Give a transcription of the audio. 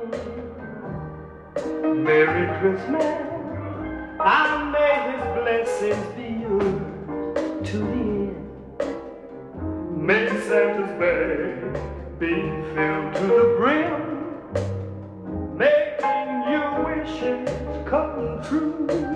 Merry Christmas. I may His blessings be yours to the end. May Santa's bag be filled to the brim, making your wishes come true.